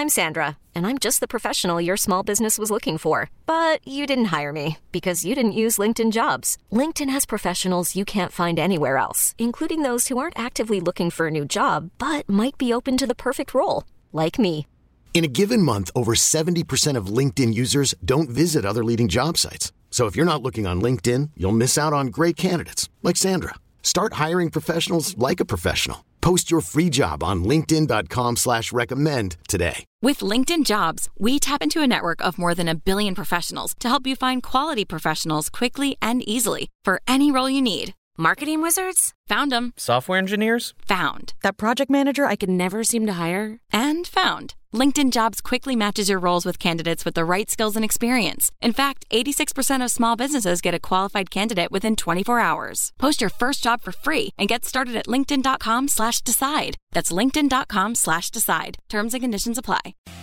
I'm Sandra, and I'm just the professional your small business was looking for. But you didn't hire me because you didn't use LinkedIn Jobs. LinkedIn has professionals you can't find anywhere else, including those who aren't actively looking for a new job, but might be open to the perfect role, like me. In a given month, over 70% of LinkedIn users don't visit other leading job sites. So if you're not looking on LinkedIn, you'll miss out on great candidates like Sandra. Start hiring professionals like a professional. Post your free job on linkedin.com/recommend today. With LinkedIn Jobs, we tap into a network of more than 1 billion professionals to help you find quality professionals quickly and easily for any role you need. Marketing wizards? Found them. Software engineers? Found. That project manager I could never seem to hire? And found. LinkedIn Jobs quickly matches your roles with candidates with the right skills and experience. In fact, 86% of small businesses get a qualified candidate within 24 hours. Post your first job for free and get started at linkedin.com/decide. That's linkedin.com/decide. Terms and conditions apply.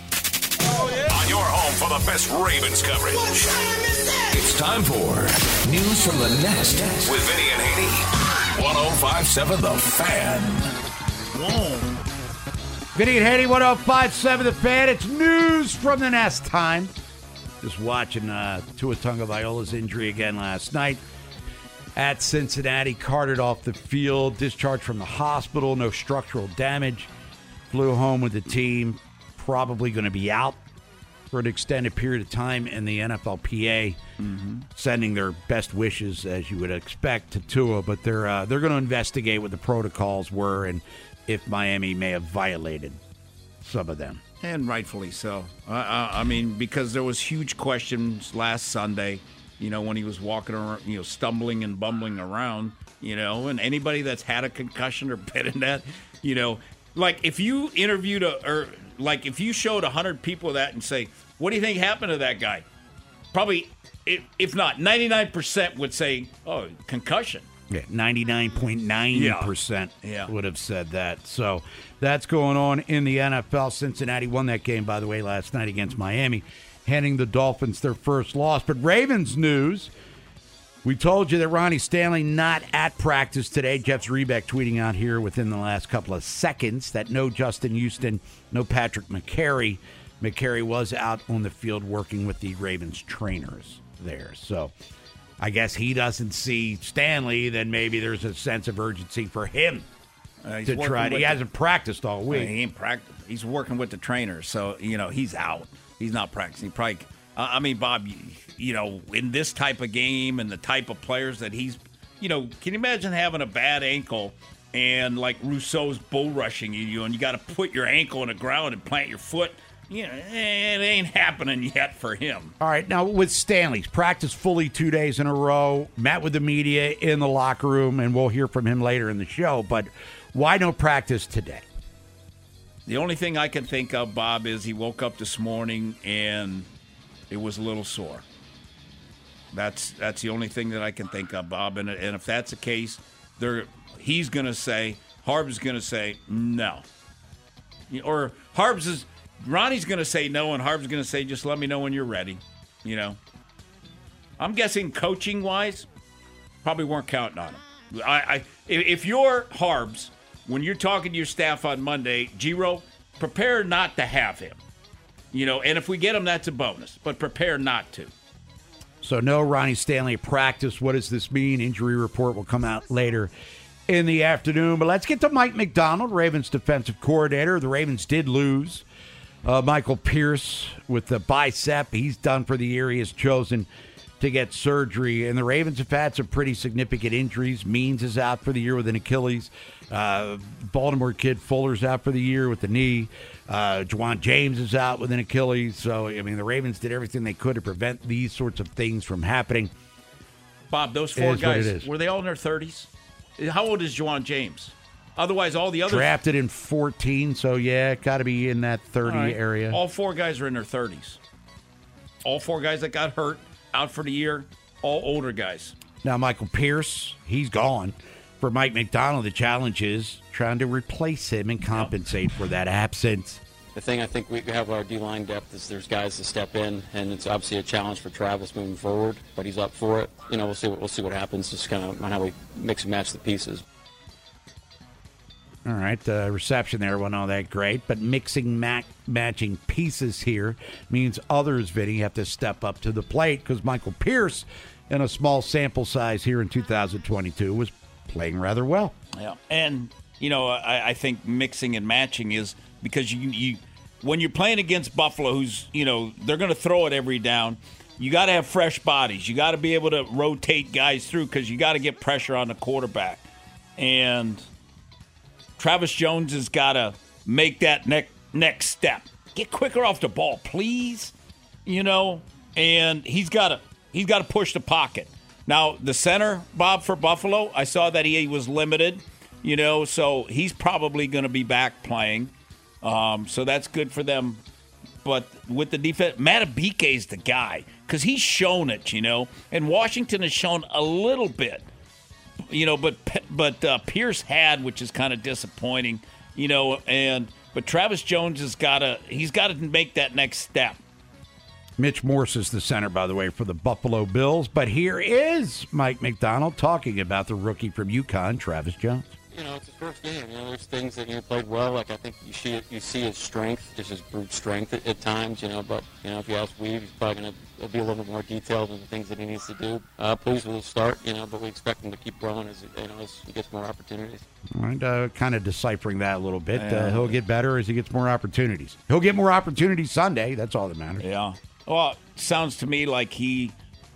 On your home for the best Ravens coverage. It's time for News from the Nest with Vinny and Haney. 105.7 The Fan. Whoa. Vinny and Haney, 105.7 The Fan. It's News from the Nest time. Just watching Tua Tagovailoa's injury again last night at Cincinnati. Carted off the field, discharged from the hospital, no structural damage. Flew home with the team. Probably going to be out for an extended period of time, and the NFLPA sending their best wishes, as you would expect, to Tua. But they're going to investigate what the protocols were and if Miami may have violated some of them. And rightfully so. I mean, because there was huge questions last Sunday, when he was walking around, stumbling and bumbling around, and anybody that's had a concussion or been in that, like if you interviewed if you showed 100 people that and say, what do you think happened to that guy? Probably, if not, 99% would say, oh, concussion. Yeah, 99.9% would have said that. So that's going on in the NFL. Cincinnati won that game, by the way, last night against Miami, handing the Dolphins their first loss. But Ravens news, we told you that Ronnie Stanley not at practice today. Jeff Zrebiec tweeting out here within the last couple of seconds that no Justin Houston, no Patrick McCary. McCary was out on the field working with the Ravens trainers there. So I guess he doesn't see Stanley, then maybe there's a sense of urgency for him to try. He hasn't practiced all week. He ain't practiced. He's working with the trainers, so, he's out. He's not practicing. Probably, Bob, in this type of game and the type of players that he's, can you imagine having a bad ankle and like Rousseau's bull rushing you and you got to put your ankle on the ground and plant your foot? It ain't happening yet for him. All right, now with Stanley's practiced fully 2 days in a row, met with the media in the locker room, and we'll hear from him later in the show. But why no practice today? The only thing I can think of, Bob, is he woke up this morning and it was a little sore. That's the only thing that I can think of, Bob. And if that's the case, he's going to say, Harb's going to say no. Or Ronnie's going to say no, and Harb's going to say, just let me know when you're ready. I'm guessing coaching-wise, probably weren't counting on him. If you're Harbs, when you're talking to your staff on Monday, Giro, prepare not to have him. And if we get him, that's a bonus. But prepare not to. So no Ronnie Stanley practice. What does this mean? Injury report will come out later in the afternoon. But let's get to Mike Macdonald, Ravens defensive coordinator. The Ravens did lose Michael Pierce with the bicep. He's done for the year. He has chosen to get surgery. And the Ravens have had some pretty significant injuries. Means is out for the year with an Achilles. Baltimore kid Fuller's out for the year with the knee. Juwan James is out with an Achilles. So, the Ravens did everything they could to prevent these sorts of things from happening. Bob, those four guys, were they all in their 30s? How old is Juwan James? Otherwise, all the others... Drafted in 14, so got to be in that 30 area. All four guys are in their 30s. All four guys that got hurt, out for the year, all older guys. Now, Michael Pierce, he's gone. For Mike Macdonald, the challenge is trying to replace him and compensate for that absence. The thing I think we have our D-line depth is there's guys to step in, and it's obviously a challenge for Travis moving forward, but he's up for it. We'll see what happens, just kind of on how we mix and match the pieces. All right, the reception there wasn't all that great, but mixing matching pieces here means others, Vinny, have to step up to the plate because Michael Pierce, in a small sample size here in 2022, was playing rather well. Yeah, and, I think mixing and matching is because you when you're playing against Buffalo, who's, they're going to throw it every down, you got to have fresh bodies. You got to be able to rotate guys through because you got to get pressure on the quarterback. And Travis Jones has got to make that next step. Get quicker off the ball, please. And he's got to push the pocket. Now, the center, Bob, for Buffalo, I saw that he was limited, so he's probably going to be back playing. So that's good for them. But with the defense, Matabike is the guy because he's shown it, and Washington has shown a little bit. But Pierce had, which is kind of disappointing, but Travis Jones he's got to make that next step. Mitch Morse is the center, by the way, for the Buffalo Bills. But here is Mike McDonald talking about the rookie from UConn, Travis Jones. It's his first game. There's things that he played well. Like I think you see his strength, just his brute strength at times. But if you ask Weave, he's probably going to be a little bit more detailed in the things that he needs to do. Pleased with his start, but we expect him to keep growing as he gets more opportunities. All right, kind of deciphering that a little bit. He'll get better as he gets more opportunities. He'll get more opportunities Sunday. That's all that matters. Yeah. Well, it sounds to me like he,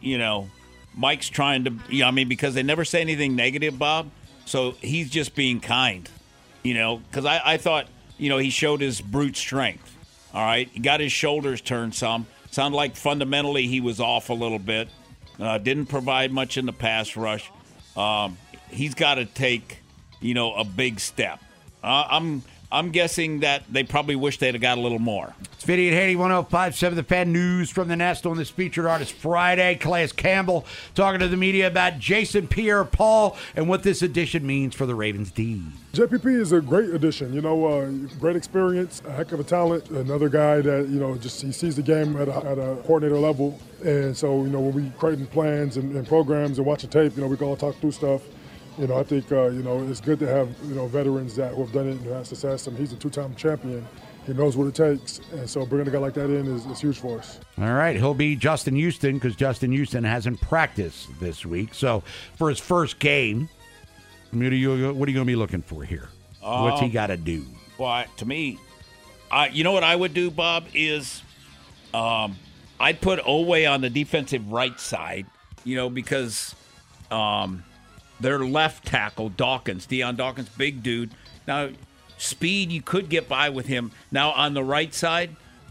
Mike's trying to, because they never say anything negative, Bob. So he's just being kind, because I thought, he showed his brute strength. All right. He got his shoulders turned some. Sounded like fundamentally he was off a little bit. Didn't provide much in the pass rush. He's got to take, a big step. I'm guessing that they probably wish they'd have got a little more. It's Vinny and Haney, 105.7 The Fan. News from the Nest on this Featured Artist Friday. Calais Campbell talking to the media about Jason Pierre-Paul and what this addition means for the Ravens D. JPP is a great addition, great experience, a heck of a talent, another guy that, he sees the game at a coordinator level. And so, when we creating plans and programs and watching tape, we can all talk through stuff. I think, it's good to have, veterans that who have done it and who have success. He's a two-time champion. He knows what it takes. And so bringing a guy like that in is huge for us. All right. He'll be Justin Houston because Justin Houston hasn't practiced this week. So for his first game, what are you going to be looking for here? What's he got to do? Well, to me, what I would do, Bob, is I'd put Owe on the defensive right side, because their left tackle, Deion Dawkins, big dude. Now, speed, you could get by with him. Now, on the right side,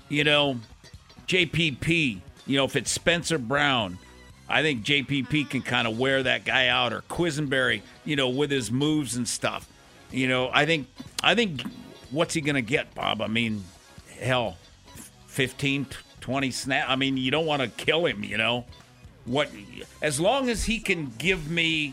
JPP, if it's Spencer Brown, I think JPP can kind of wear that guy out, or Quisenberry, with his moves and stuff. I think what's he going to get, Bob? 15, 20 snaps. You don't want to kill him, as long as he can give me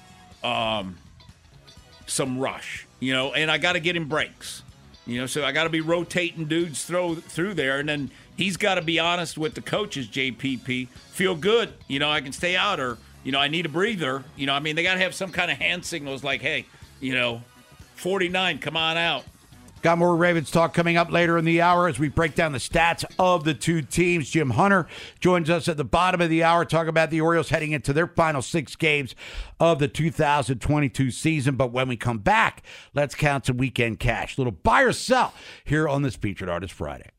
some rush, and I got to get him breaks, so I got to be rotating dudes through there, and then he's got to be honest with the coaches, JPP, feel good, I can stay out, or, I need a breather, they got to have some kind of hand signals like, hey, 49, come on out. Got more Ravens talk coming up later in the hour as we break down the stats of the two teams. Jim Hunter joins us at the bottom of the hour, talking about the Orioles heading into their final 6 games of the 2022 season. But when we come back, let's count some weekend cash. Little buy or sell here on this Featured Artist Friday.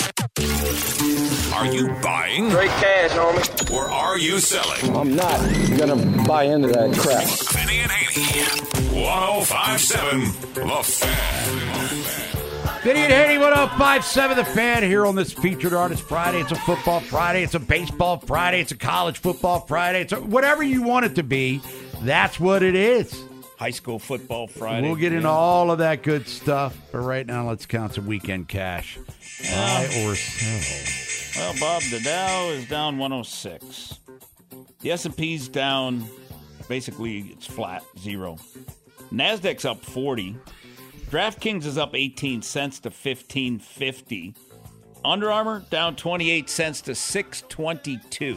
Are you buying? Great cash, homie. Or are you selling? I'm not going to buy into that crap. Vinny and Haney, 105.7 The Fan. Vinny and Haney, 105.7 The Fan here on this Featured Artist Friday. It's a football Friday. It's a baseball Friday. It's a college football Friday. It's whatever you want it to be. That's what it is. High school football Friday. We'll get into all of that good stuff. But right now, let's count some weekend cash. Buy or sell? Well, Bob, the Dow is down 106. The S&P's down, basically, it's flat, 0. NASDAQ's up 40. DraftKings is up 18 cents to $15.50. Under Armour down 28 cents to $6.22.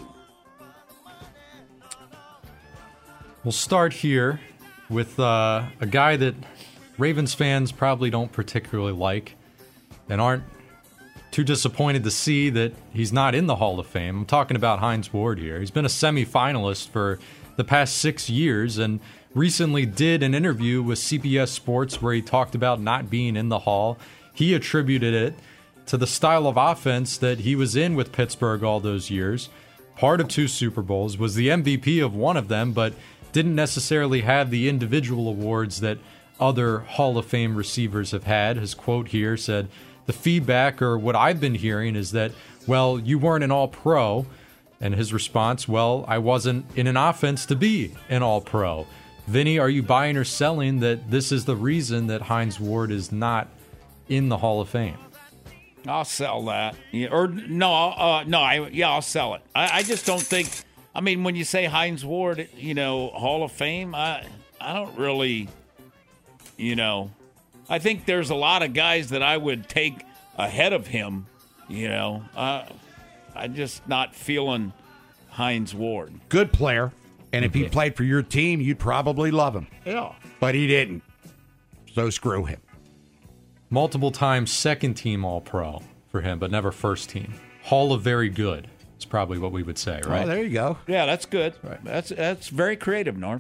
We'll start here with a guy that Ravens fans probably don't particularly like and aren't too disappointed to see that he's not in the Hall of Fame. I'm talking about Hines Ward here. He's been a semifinalist for the past 6 years and recently did an interview with CBS Sports where he talked about not being in the Hall. He attributed it to the style of offense that he was in with Pittsburgh all those years. Part of 2 Super Bowls, was the MVP of one of them, but didn't necessarily have the individual awards that other Hall of Fame receivers have had. His quote here said, "The feedback, or what I've been hearing, is that, well, you weren't an All-Pro." And his response, "Well, I wasn't in an offense to be an All-Pro." Vinny, are you buying or selling that this is the reason that Hines Ward is not in the Hall of Fame? I'll sell that. Yeah, or no, I'll sell it. I just don't think. I mean, when you say Hines Ward, Hall of Fame, I don't really, I think there's a lot of guys that I would take ahead of him. I'm just not feeling Hines Ward. Good player. And if he played for your team, you'd probably love him. Yeah. But he didn't. So screw him. Multiple times second-team All-Pro for him, but never first-team. Hall of Very Good is probably what we would say, right? Oh, there you go. Yeah, that's good. Right. That's very creative, Norm.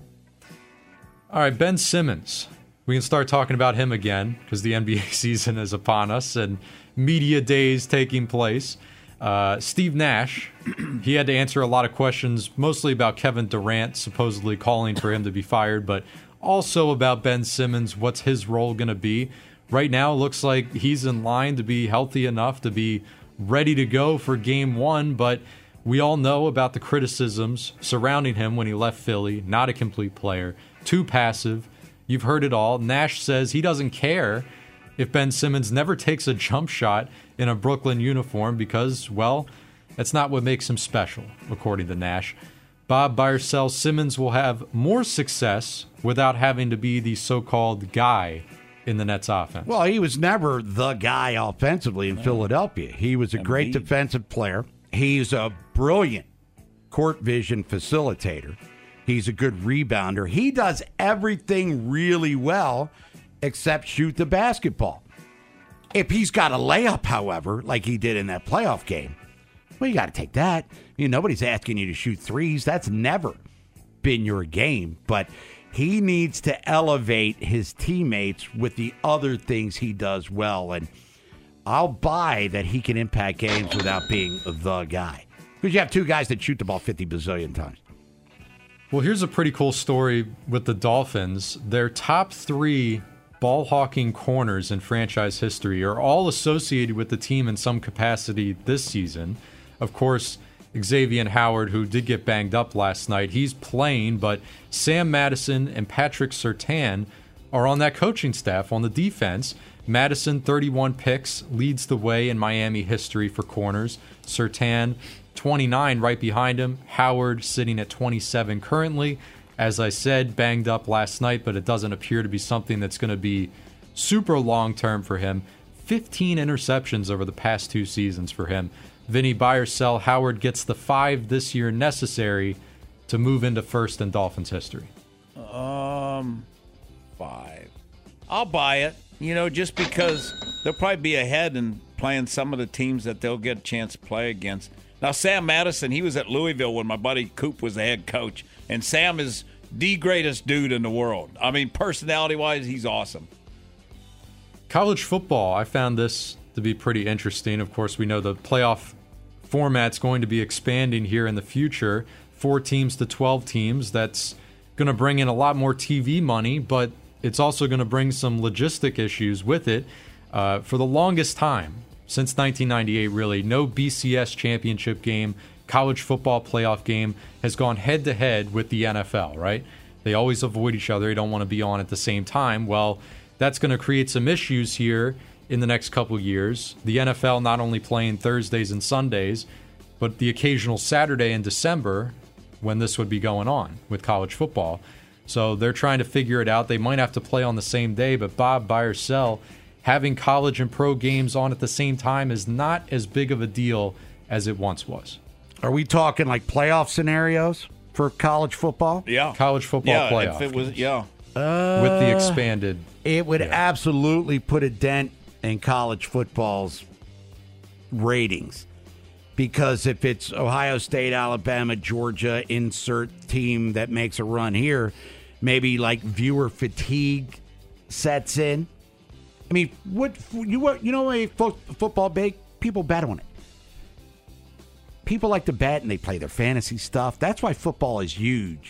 All right, Ben Simmons. We can start talking about him again because the NBA season is upon us and media days taking place. Steve Nash, he had to answer a lot of questions, mostly about Kevin Durant supposedly calling for him to be fired, but also about Ben Simmons. What's his role going to be? Right now, it looks like he's in line to be healthy enough to be ready to go for Game 1, but we all know about the criticisms surrounding him when he left Philly. Not a complete player, too passive. You've heard it all. Nash says he doesn't care if Ben Simmons never takes a jump shot in a Brooklyn uniform because, well, that's not what makes him special, according to Nash. Bob Byersell, Simmons will have more success without having to be the so-called guy in the Nets offense. Well, he was never the guy offensively in Philadelphia. He was a great defensive player. He's a brilliant court vision facilitator. He's a good rebounder. He does everything really well except shoot the basketball. If he's got a layup, however, like he did in that playoff game, well, you got to take that. Nobody's asking you to shoot threes. That's never been your game. But he needs to elevate his teammates with the other things he does well. And I'll buy that he can impact games without being the guy. Because you have 2 guys that shoot the ball 50 bazillion times. Well, here's a pretty cool story with the Dolphins. Their top 3 ball-hawking corners in franchise history are all associated with the team in some capacity this season. Of course, Xavier Howard, who did get banged up last night, he's playing, but Sam Madison and Patrick Surtain are on that coaching staff on the defense. Madison, 31 picks, leads the way in Miami history for corners. Surtain, 29 right behind him. Howard sitting at 27 currently. As I said, banged up last night, but it doesn't appear to be something that's going to be super long-term for him. 15 interceptions over the past 2 seasons for him. Vinny, buy or sell, Howard gets the 5 this year necessary to move into first in Dolphins history. 5. I'll buy it, just because they'll probably be ahead and playing some of the teams that they'll get a chance to play against. Now, Sam Madison, he was at Louisville when my buddy Coop was the head coach. And Sam is the greatest dude in the world. I mean, personality-wise, he's awesome. College football, I found this to be pretty interesting. Of course, we know the playoff format's going to be expanding here in the future. 4 teams to 12 teams. That's going to bring in a lot more TV money, but it's also going to bring some logistic issues with it. For the longest time, since 1998 really, no BCS championship game, college football playoff game has gone head-to-head with the NFL, right? They always avoid each other. They don't want to be on at the same time. Well, that's going to create some issues here in the next couple years. The NFL not only playing Thursdays and Sundays, but the occasional Saturday in December when this would be going on with college football. So they're trying to figure it out. They might have to play on the same day, but Bob, buy or sell, having college and pro games on at the same time is not as big of a deal as it once was. Are we talking like playoff scenarios for college football? Yeah. College football playoff. If it was, yeah. with the expanded? It would absolutely put a dent in college football's ratings. Because if it's Ohio State, Alabama, Georgia, insert team that makes a run here, maybe like viewer fatigue sets in. I mean, football big, people bet on it. People like to bet and they play their fantasy stuff. That's why football is huge.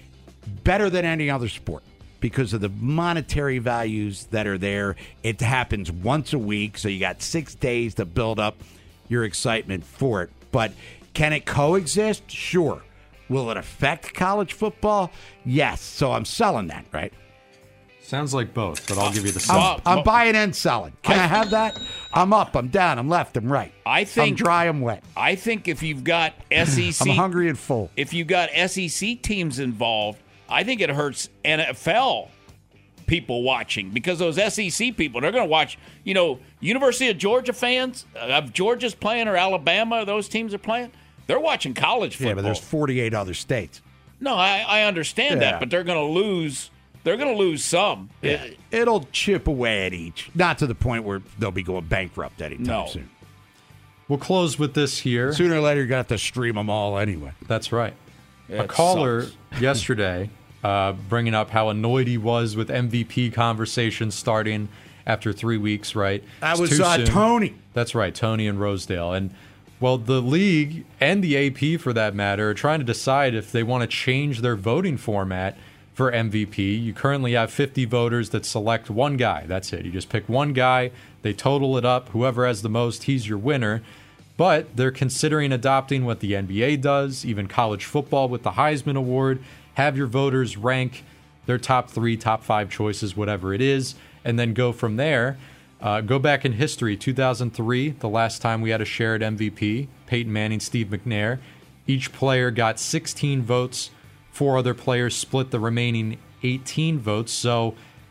Better than any other sport because of the monetary values that are there. It happens once a week, so you got 6 days to build up your excitement for it. But can it coexist? Sure. Will it affect college football? Yes. So I'm selling that, right? Sounds like both, but I'll give you the sell. I'm buying and selling. Can I have that? I'm up, I'm down, I'm left, I'm right. I'm dry, I'm wet. I think if you've got SEC... I'm hungry and full. If you've got SEC teams involved, I think it hurts NFL people watching because those SEC people, they're going to watch, University of Georgia fans, if Georgia's playing or Alabama, those teams are playing, they're watching college football. Yeah, but there's 48 other states. No, I understand that, but they're going to lose. They're going to lose some. Yeah. It'll chip away at each. Not to the point where they'll be going bankrupt anytime soon. We'll close with this here. Sooner or later, you're going to have to stream them all anyway. That's right. Yeah, a caller yesterday bringing up how annoyed he was with MVP conversations starting after 3 weeks, right? That was Tony. That's right, Tony and Rosedale. And, well, the league and the AP, for that matter, are trying to decide if they want to change their voting format for MVP. You currently have 50 voters that select one guy. That's it. You just pick one guy. They total it up. Whoever has the most, he's your winner. But they're considering adopting what the NBA does, even college football with the Heisman Award. Have your voters rank their top 3, top 5 choices, whatever it is, and then go from there. Go back in history, 2003, the last time we had a shared MVP, Peyton Manning, Steve McNair. Each player got 16 votes. 4 other players split the remaining 18 votes. So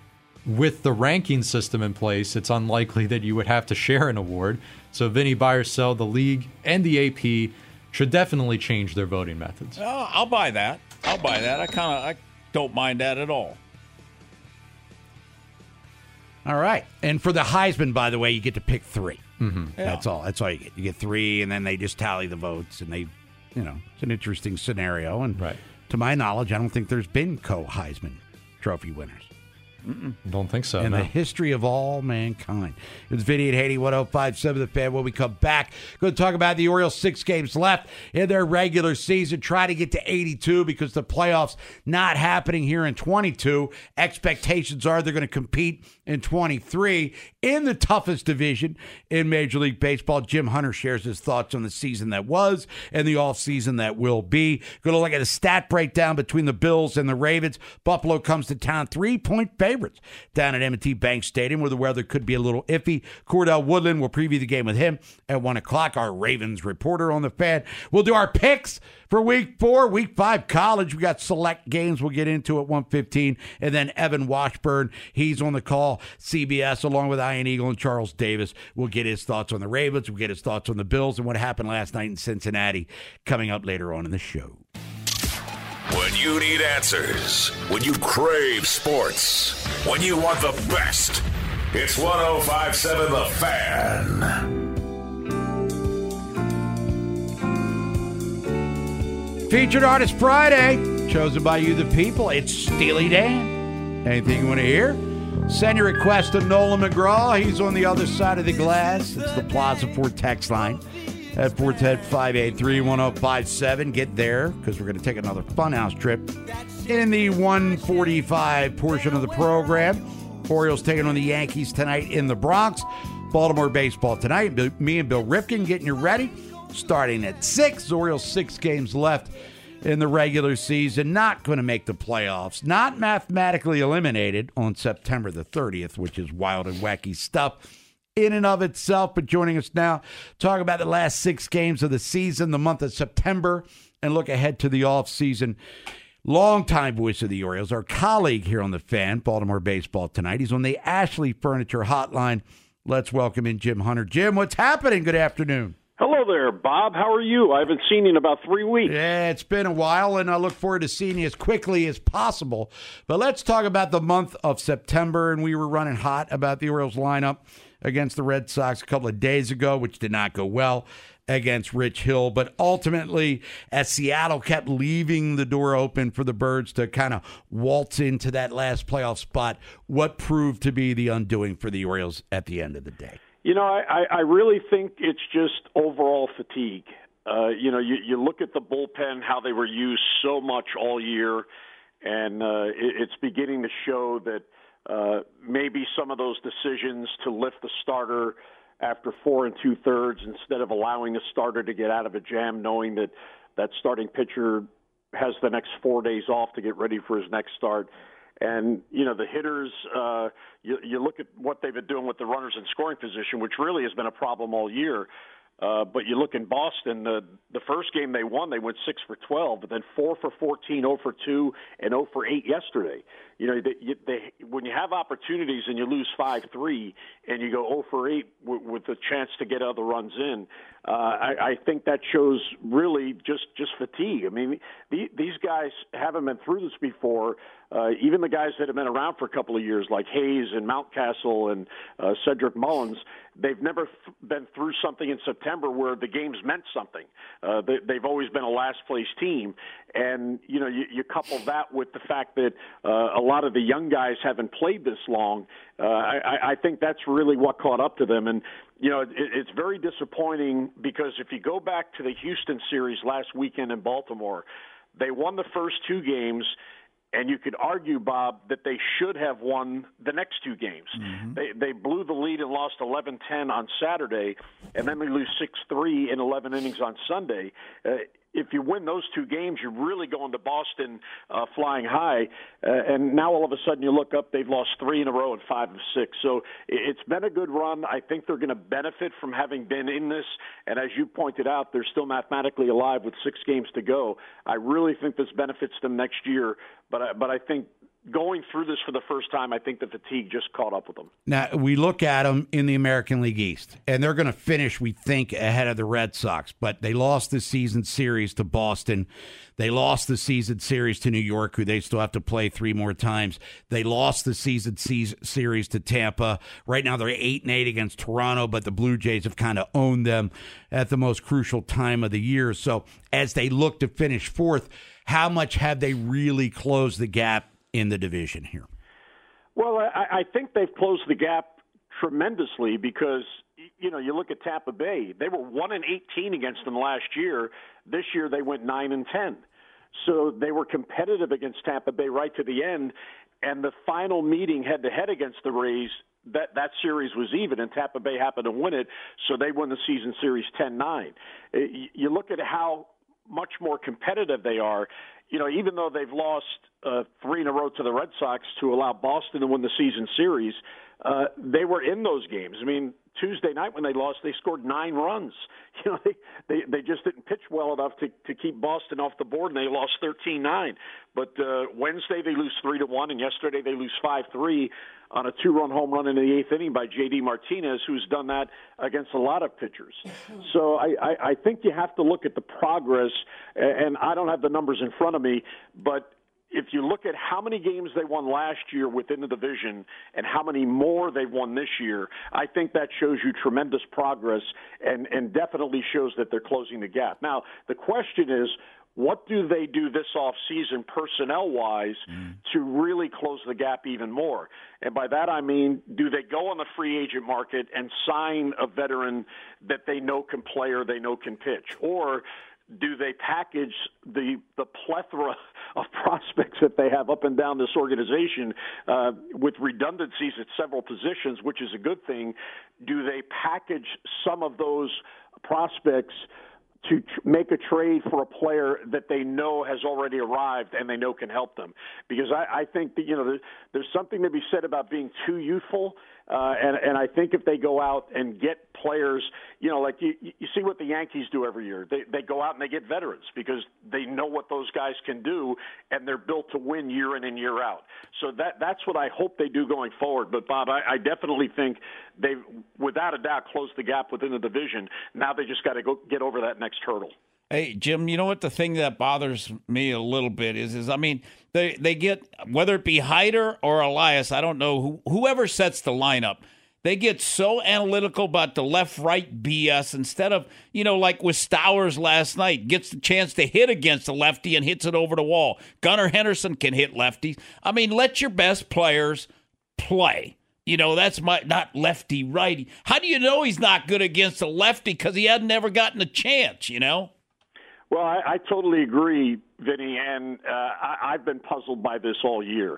with the ranking system in place, it's unlikely that you would have to share an award. So Vinny, buy or sell, the league and the AP should definitely change their voting methods. I'll buy that. I don't mind that at all. All right. And for the Heisman, by the way, you get to pick 3. Mm-hmm. Yeah. That's all you get. You get 3, and then they just tally the votes, and they, it's an interesting scenario. And right. To my knowledge, I don't think there's been co-Heisman Trophy winners. Don't think so. In the history of all mankind. It's Vinny and Haney, 105.7 The Fan. When we come back, going to talk about the Orioles 6 games left in their regular season. Try to get to 82 because the playoffs not happening here in 22. Expectations are they're going to compete in 23 in the toughest division in Major League Baseball. Jim Hunter shares his thoughts on the season that was and the offseason that will be. Going to look at a stat breakdown between the Bills and the Ravens. Buffalo comes to town 3-point favorites down at M&T Bank Stadium where the weather could be a little iffy. Cordell Woodland will preview the game with him at 1 o'clock. Our Ravens reporter on the Fan. We'll do our picks for Week 4, Week 5 college. We got select games we'll get into at 1:15. And then Evan Washburn, he's on the call. CBS, along with Ian Eagle and Charles Davis, will get his thoughts on the Ravens. We'll get his thoughts on the Bills and what happened last night in Cincinnati coming up later on in the show. When you need answers, when you crave sports, when you want the best, it's 105.7 The Fan. Featured Artist Friday, chosen by you, the people. It's Steely Dan. Anything you want to hear? Send your request to Nolan McGraw. He's on the other side of the glass. It's the Plaza Ford text line at 410-583-1057. Get there because we're going to take another funhouse trip in the 1:45 portion of the program. Orioles taking on the Yankees tonight in the Bronx. Baltimore baseball tonight. Me and Bill Rifkin getting you ready. Starting at 6. Orioles 6 games left in the regular season. Not going to make the playoffs. Not mathematically eliminated on September the 30th, which is wild and wacky stuff in and of itself. But joining us now, talk about the last 6 games of the season, the month of September, and look ahead to the offseason. Longtime voice of the Orioles, our colleague here on the Fan, Baltimore Baseball Tonight. He's on the Ashley Furniture Hotline. Let's welcome in Jim Hunter. Jim, what's happening? Good afternoon. Hello, Hello there, Bob. How are you? I haven't seen you in about 3 weeks. Yeah, it's been a while, and I look forward to seeing you as quickly as possible. But let's talk about the month of September, and we were running hot about the Orioles lineup against the Red Sox a couple of days ago, which did not go well against Rich Hill. But ultimately, as Seattle kept leaving the door open for the Birds to kind of waltz into that last playoff spot, what proved to be the undoing for the Orioles at the end of the day? You know, I really think it's just overall fatigue. You look at the bullpen, how they were used so much all year, and it's beginning to show that maybe some of those decisions to lift the starter after 4 2/3 instead of allowing the starter to get out of a jam, knowing that that starting pitcher has the next 4 days off to get ready for his next start. And, the hitters, you look at what they've been doing with the runners in scoring position, which really has been a problem all year. But you look in Boston, the first game they won, they went 6 for 12, but then 4 for 14, 0 for 2, and 0 for 8 yesterday. When you have opportunities and you lose 5-3 and you go 0 for 8 with a chance to get other runs in, I think that shows really just fatigue. I mean, these guys haven't been through this before. Even the guys that have been around for a couple of years, like Hayes and Mountcastle and Cedric Mullins, they've never been through something in September where the games meant something. They've always been a last-place team. And, you couple that with the fact that a lot of the young guys haven't played this long. I think that's really what caught up to them. And, it's very disappointing because if you go back to the Houston series last weekend in Baltimore, they won the first 2 games. And you could argue, Bob, that they should have won the next 2 games. Mm-hmm. They blew the lead and lost 11-10 on Saturday, and then they lose 6-3 in 11 innings on Sunday. If you win those 2 games, you're really going to Boston flying high. And now all of a sudden you look up, they've lost 3 in a row and 5 of 6. So it's been a good run. I think they're going to benefit from having been in this. And as you pointed out, they're still mathematically alive with 6 games to go. I really think this benefits them next year. But I think going through this for the first time, I think the fatigue just caught up with them. Now, we look at them in the American League East, and they're going to finish, we think, ahead of the Red Sox. But they lost the season series to Boston. They lost the season series to New York, who they still have to play 3 more times. They lost the season series to Tampa. Right now, they're 8-8 against Toronto, but the Blue Jays have kind of owned them at the most crucial time of the year. So as they look to finish 4th, how much have they really closed the gap in the division here? Well, I think they've closed the gap tremendously because, you look at Tampa Bay. They were 1-18 against them last year. This year they went 9-10. So they were competitive against Tampa Bay right to the end. And the final meeting head-to-head against the Rays, that series was even, and Tampa Bay happened to win it. So they won the season series 10-9. You look at how much more competitive they are. Even though they've lost 3 in a row to the Red Sox to allow Boston to win the season series, they were in those games. I mean, Tuesday night when they lost, they scored 9 runs. They just didn't pitch well enough to keep Boston off the board, and they lost 13-9. But Wednesday they lose 3-1, and yesterday they lose 5-3 on a 2-run home run in the 8th inning by J.D. Martinez, who's done that against a lot of pitchers. So I think you have to look at the progress, and I don't have the numbers in front of me, but if you look at how many games they won last year within the division and how many more they've won this year, I think that shows you tremendous progress and definitely shows that they're closing the gap. Now, the question is, what do they do this offseason personnel-wise to really close the gap even more? And by that I mean, do they go on the free agent market and sign a veteran that they know can play or they know can pitch? Or do they package the plethora of prospects that they have up and down this organization with redundancies at several positions, which is a good thing? Do they package some of those prospects to make a trade for a player that they know has already arrived and they know can help them? Because I think that, there's something to be said about being too youthful. And I think if they go out and get players, like you see what the Yankees do every year. They go out and they get veterans because they know what those guys can do, and they're built to win year in and year out. So that's what I hope they do going forward. But, Bob, I definitely think they've, without a doubt, closed the gap within the division. Now they just got to go get over that next hurdle. Hey, Jim, you know what the thing that bothers me a little bit is I mean, they get, whether it be Hyder or Elias, I don't know, whoever sets the lineup, they get so analytical about the left-right BS instead of, like with Stowers last night, gets the chance to hit against a lefty and hits it over the wall. Gunnar Henderson can hit lefties. I mean, let your best players play. That's not lefty-righty. How do you know he's not good against a lefty? Because he hadn't ever gotten a chance, Well, I totally agree, Vinny, and I've been puzzled by this all year.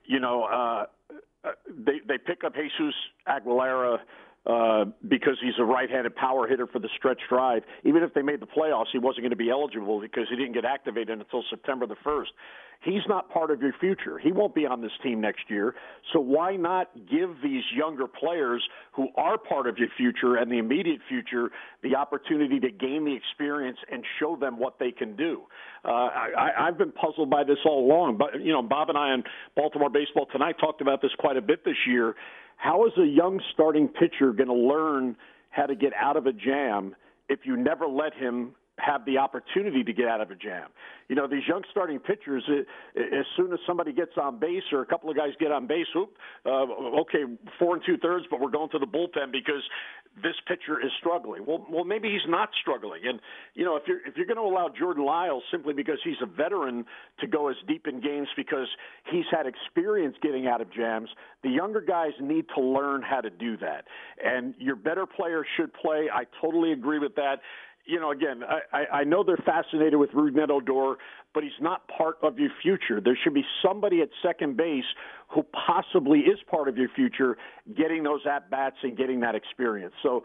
They pick up Jesus Aguilera because he's a right-handed power hitter for the stretch drive. Even if they made the playoffs, he wasn't going to be eligible because he didn't get activated until September the 1st. He's not part of your future. He won't be on this team next year. So why not give these younger players who are part of your future and the immediate future the opportunity to gain the experience and show them what they can do? I've been puzzled by this all along. But, Bob and I on Baltimore Baseball Tonight talked about this quite a bit this year. How is a young starting pitcher going to learn how to get out of a jam if you never let him have the opportunity to get out of a jam? These young starting pitchers, as soon as somebody gets on base or a couple of guys get on base, okay, 4 2/3, but we're going to the bullpen because this pitcher is struggling. Well, maybe he's not struggling. And, if you're going to allow Jordan Lyles simply because he's a veteran to go as deep in games because he's had experience getting out of jams, the younger guys need to learn how to do that. And your better players should play. I totally agree with that. Again, I know they're fascinated with Rougned Odor, but he's not part of your future. There should be somebody at second base who possibly is part of your future getting those at-bats and getting that experience. So,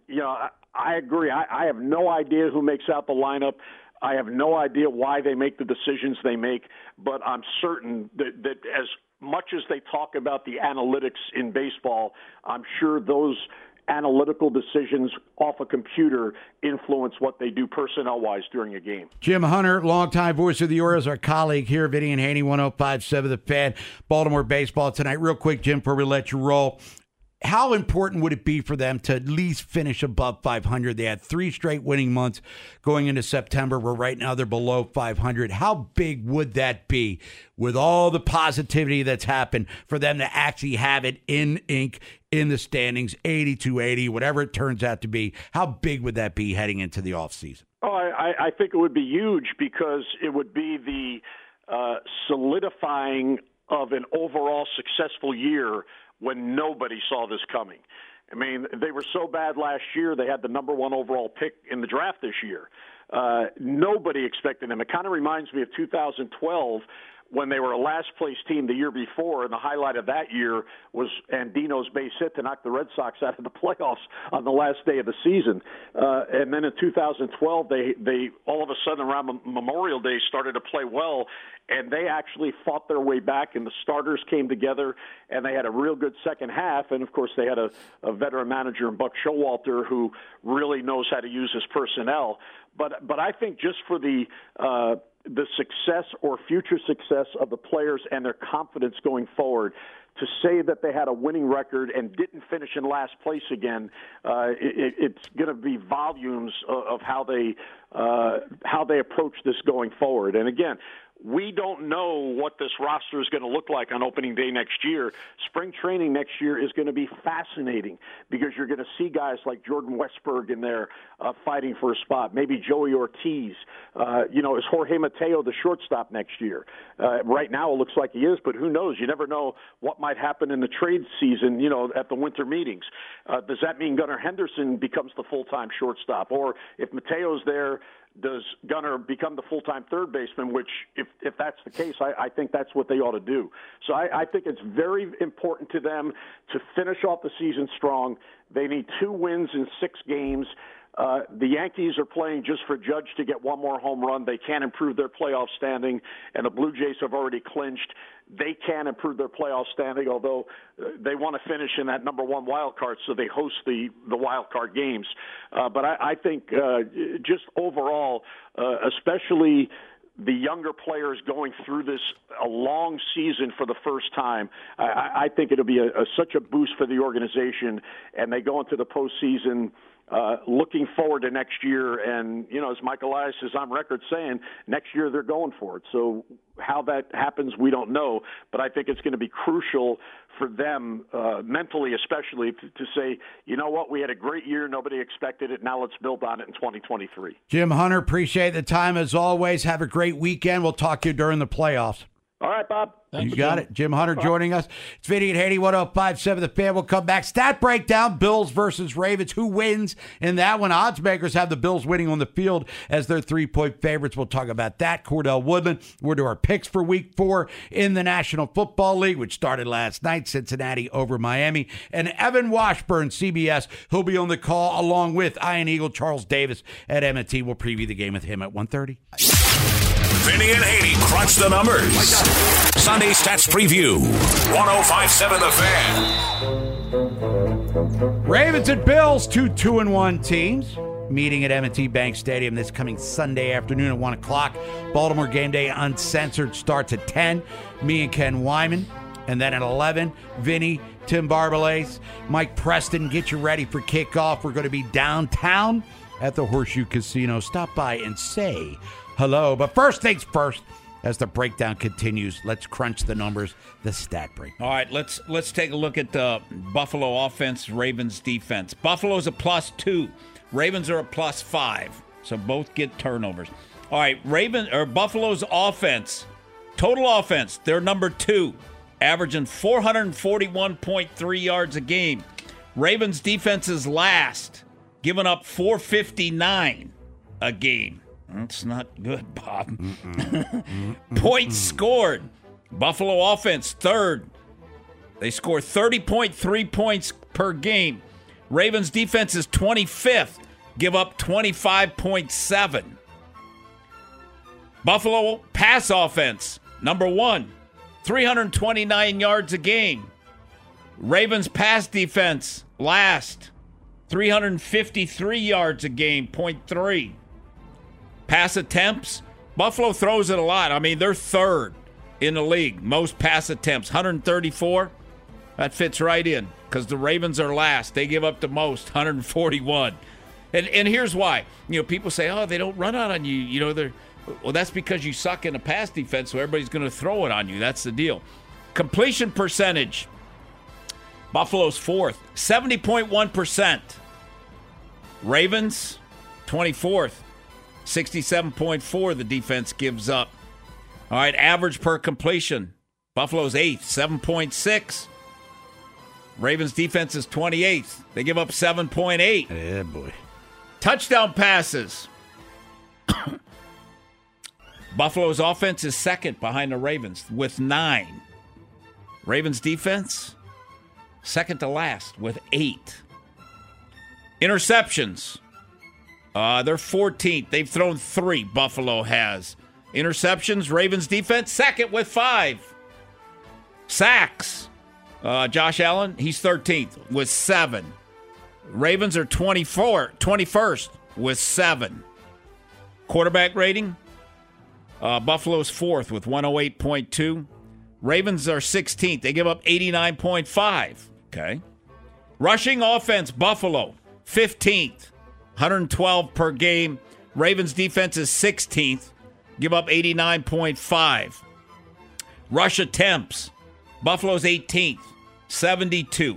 I agree. I have no idea who makes out the lineup. I have no idea why they make the decisions they make, but I'm certain that as much as they talk about the analytics in baseball, I'm sure those analytical decisions off a computer influence what they do personnel-wise during a game. Jim Hunter, longtime voice of the Orioles, our colleague here, Vinny and Haney, 105.7 The Fan, Baltimore Baseball Tonight. Real quick, Jim, before we let you roll, how important would it be for them to at least finish above 500? They had 3 straight winning months going into September, where right now they're below 500. How big would that be with all the positivity that's happened for them to actually have it in ink in the standings, 80-80, whatever it turns out to be? How big would that be heading into the offseason? Oh, I think it would be huge because it would be the solidifying of an overall successful year when nobody saw this coming. I mean, they were so bad last year, they had the number 1 overall pick in the draft this year. Nobody expected them. It kind of reminds me of 2012 when they were a last-place team the year before, and the highlight of that year was Andino's base hit to knock the Red Sox out of the playoffs on the last day of the season. And then in 2012, they all of a sudden around Memorial Day started to play well, and they actually fought their way back, and the starters came together, and they had a real good second half. And, of course, they had a veteran manager in Buck Showalter who really knows how to use his personnel. But I think just for the success or future success of the players and their confidence going forward, to say that they had a winning record and didn't finish in last place again, it's going to be volumes of how they approach this going forward. And again, we don't know what this roster is going to look like on opening day next year. Spring training next year is going to be fascinating because you're going to see guys like Jordan Westburg in there fighting for a spot. Maybe Joey Ortiz. Is Jorge Mateo the shortstop next year? Right now it looks like he is, but who knows? You never know what might happen in the trade season, at the winter meetings. Does that mean Gunnar Henderson becomes the full-time shortstop? Or if Mateo's there, does Gunnar become the full-time third baseman, which if that's the case, I think that's what they ought to do. So I think it's very important to them to finish off the season strong. They need 2 wins in 6 games. The Yankees are playing just for Judge to get one more home run. They can't improve their playoff standing, and the Blue Jays have already clinched. They can improve their playoff standing, although they want to finish in that number one wild card, so they host the wild card games. But I think just overall, especially the younger players going through a long season for the first time, I think it'll be such a boost for the organization, and they go into the postseason looking forward to next year. And, as Mike Elias is on record saying, next year they're going for it. So how that happens, we don't know. But I think it's going to be crucial for them, mentally especially, to say, you know what, we had a great year. Nobody expected it. Now let's build on it in 2023. Jim Hunter, appreciate the time as always. Have a great weekend. We'll talk to you during the playoffs. All right, Bob. You got it. Jim Hunter joining us. It's Vinny and Haney, 105.7 The Fan. We'll come back. Stat breakdown, Bills versus Ravens. Who wins in that one? Odds makers have the Bills winning on the field as their 3-point favorites. We'll talk about that. Cordell Woodland. We'll do our picks for Week 4 in the National Football League, which started last night. Cincinnati over Miami. And Evan Washburn, CBS. He'll be on the call along with Ian Eagle, Charles Davis at M&T. We'll preview the game with him at 1:30. Vinny and Haney crunch the numbers. Sunday Stats Preview. 105.7 The Fan. Ravens and Bills, 2-2-1 teams, meeting at M&T Bank Stadium this coming Sunday afternoon at 1 o'clock. Baltimore Game Day Uncensored starts at 10. Me and Ken Wyman. And then at 11, Vinny, Tim Barbalace, Mike Preston, get you ready for kickoff. We're going to be downtown at the Horseshoe Casino. Stop by and say hello. But first things first, as the breakdown continues, let's crunch the numbers, the stat break. All right, let's take a look at the Buffalo offense, Ravens defense. Buffalo's a +2. Ravens are a +5. So both get turnovers. All right, Buffalo's offense, total offense, they're number 2, averaging 441.3 yards a game. Ravens defense is last, giving up 459 a game. That's not good, Bob. Points scored. Buffalo offense, 3rd. They score 30.3 points per game. Ravens defense is 25th. Give up 25.7. Buffalo pass offense, number 1. 329 yards a game. Ravens pass defense, last. 353 yards a game, 0.3. Pass attempts, Buffalo throws it a lot. I mean, they're 3rd in the league. Most pass attempts, 134. That fits right in because the Ravens are last. They give up the most, 141. And here's why. People say, oh, they don't run out on you. Well, that's because you suck in the pass defense, so everybody's going to throw it on you. That's the deal. Completion percentage, Buffalo's 4th, 70.1%. Ravens, 24th. 67.4 the defense gives up. All right, average per completion. Buffalo's 8th, 7.6. Ravens defense is 28th. They give up 7.8. Yeah, boy. Touchdown passes. Buffalo's offense is 2nd behind the Ravens with 9. Ravens defense, 2nd to last with 8. Interceptions. They're 14th. They've thrown 3, Buffalo has. Interceptions, Ravens defense, 2nd with 5. Sacks. Josh Allen, he's 13th with 7. Ravens are 21st with 7. Quarterback rating, Buffalo's 4th with 108.2. Ravens are 16th. They give up 89.5. Okay. Rushing offense, Buffalo, 15th. 112 per game. Ravens defense is 16th. Give up 89.5. Rush attempts. Buffalo's 18th. 72.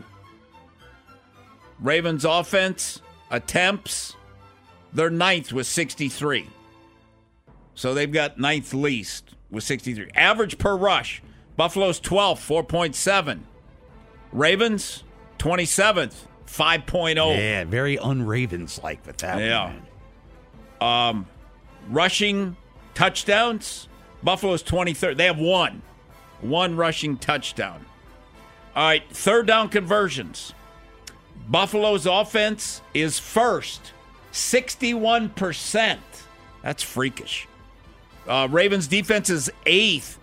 Ravens offense attempts. They're 9th with 63. So they've got 9th least with 63. Average per rush. Buffalo's 12th, 4.7. Ravens, 27th. 5.0. Yeah, very un-Ravens-like with that one. Rushing touchdowns, Buffalo's 23rd. They have 1 rushing touchdown. All right, 3rd down conversions. Buffalo's offense is 1st, 61%. That's freakish. Ravens defense is 8th,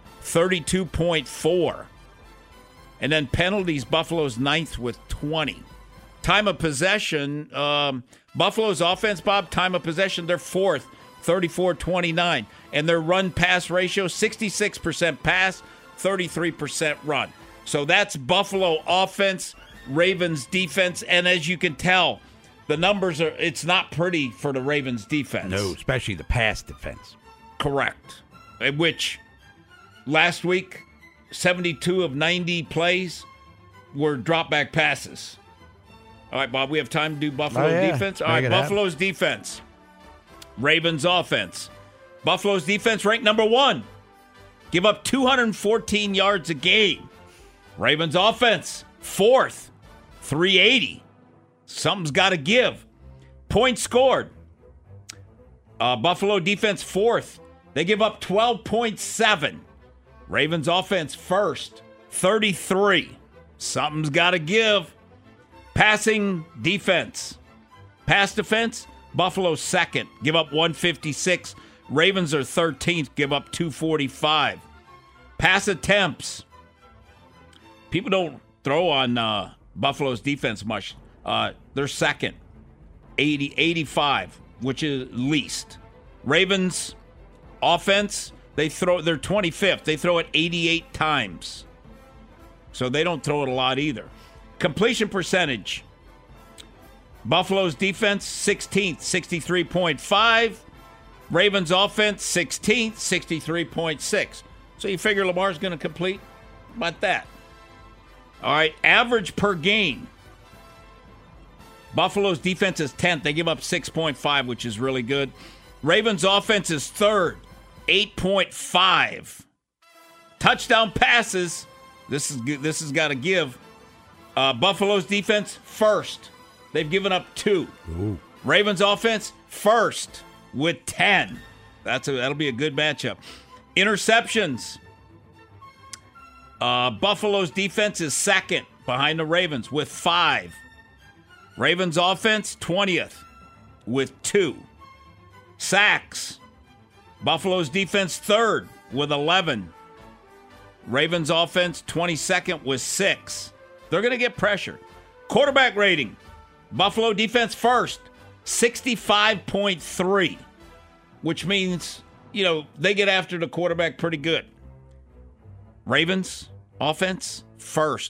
32.4. And then penalties, Buffalo's 9th with 20. Time of possession, Buffalo's offense, Bob, time of possession, they're 4th, 34-29. And their run-pass ratio, 66% pass, 33% run. So that's Buffalo offense, Ravens defense. And as you can tell, the numbers it's not pretty for the Ravens defense. No, especially the pass defense. Correct. Which last week, 72 of 90 plays were drop-back passes. All right, Bob, we have time to do Buffalo defense. All right, Buffalo's defense. Ravens offense. Buffalo's defense ranked number 1. Give up 214 yards a game. Ravens offense, 4th, 380. Something's got to give. Points scored. Buffalo defense, 4th. They give up 12.7. Ravens offense, 1st, 33. Something's got to give. Passing defense. Pass defense, Buffalo 2nd. Give up 156. Ravens are 13th. Give up 245. Pass attempts. People don't throw on Buffalo's defense much. They're 2nd. 85, which is least. Ravens offense, they're 25th. They throw it 88 times. So they don't throw it a lot either. Completion percentage. Buffalo's defense, 16th, 63.5. Ravens offense, 16th, 63.6. So you figure Lamar's going to complete about that. All right, average per game. Buffalo's defense is 10th. They give up 6.5, which is really good. Ravens offense is 3rd, 8.5. Touchdown passes. This has got to give. Buffalo's defense, 1st. They've given up 2. Ooh. Ravens offense, 1st with 10. That'll be a good matchup. Interceptions. Buffalo's defense is 2nd behind the Ravens with 5. Ravens offense, 20th with 2. Sacks. Buffalo's defense, 3rd with 11. Ravens offense, 22nd with 6. They're going to get pressure. Quarterback rating. Buffalo defense 1st, 65.3, which means, they get after the quarterback pretty good. Ravens offense 1st,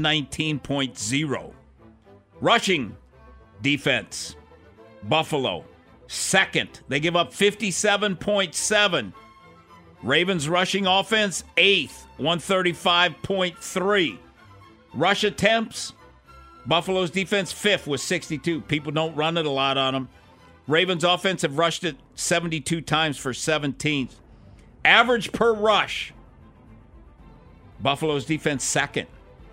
119.0. Rushing defense. Buffalo 2nd. They give up 57.7. Ravens rushing offense 8th, 135.3. Rush attempts. Buffalo's defense 5th with 62. People don't run it a lot on them. Ravens offense have rushed it 72 times for 17th. Average per rush. Buffalo's defense 2nd,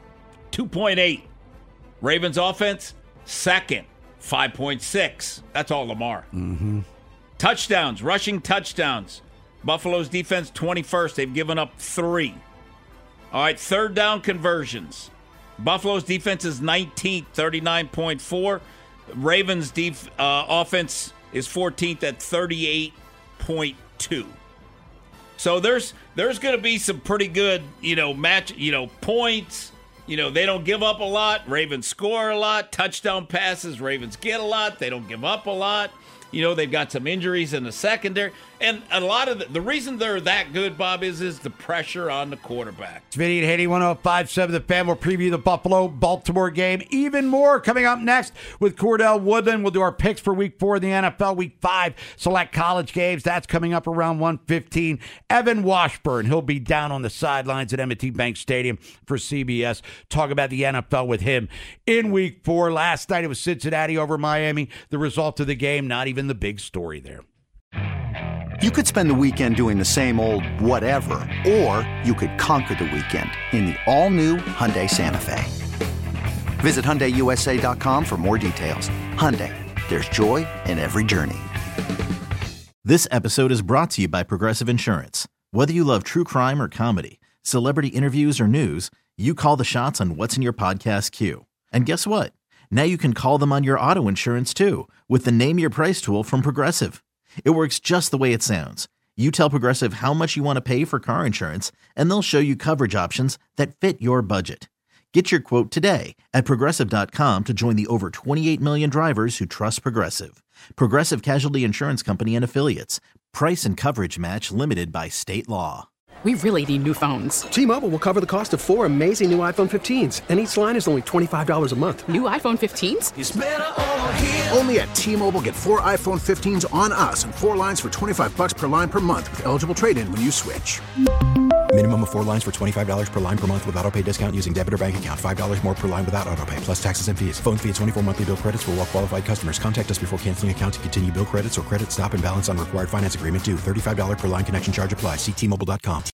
2.8. Ravens offense 2nd, 5.6. That's all Lamar. Mm-hmm. Touchdowns, rushing touchdowns. Buffalo's defense 21st. They've given up 3. All right, 3rd down conversions. Buffalo's defense is 19th, 39.4. Ravens offense is 14th at 38.2. So there's going to be some pretty good, points. They don't give up a lot. Ravens score a lot. Touchdown passes. Ravens get a lot. They don't give up a lot. They've got some injuries in the secondary. And a lot of the reason they're that good, Bob, is the pressure on the quarterback. It's Vinny and Haney, 105.7 The Fan. We'll preview the Buffalo-Baltimore game. Even more coming up next with Cordell Woodland. We'll do our picks for Week 4 in the NFL, Week 5 select college games. That's coming up around 1:15. Evan Washburn, he'll be down on the sidelines at M&T Bank Stadium for CBS. Talk about the NFL with him in Week 4. Last night it was Cincinnati over Miami. The result of the game, not even the big story there. You could spend the weekend doing the same old whatever, or you could conquer the weekend in the all-new Hyundai Santa Fe. Visit HyundaiUSA.com for more details. Hyundai, there's joy in every journey. This episode is brought to you by Progressive Insurance. Whether you love true crime or comedy, celebrity interviews or news, you call the shots on what's in your podcast queue. And guess what? Now you can call them on your auto insurance too with the Name Your Price tool from Progressive. It works just the way it sounds. You tell Progressive how much you want to pay for car insurance, and they'll show you coverage options that fit your budget. Get your quote today at Progressive.com to join the over 28 million drivers who trust Progressive. Progressive Casualty Insurance Company and Affiliates. Price and coverage match limited by state law. We really need new phones. T-Mobile will cover the cost of 4 amazing new iPhone 15s, and each line is only $25 a month. New iPhone 15s? It's better over here. Only at T-Mobile, get 4 iPhone 15s on us and 4 lines for $25 per line per month with eligible trade-in when you switch. Minimum of 4 lines for $25 per line per month with autopay discount using debit or bank account. $5 more per line without autopay, plus taxes and fees. Phone fee at 24 monthly bill credits for well-qualified customers. Contact us before canceling account to continue bill credits or credit stop and balance on required finance agreement due. $35 per line connection charge applies. See T-Mobile.com.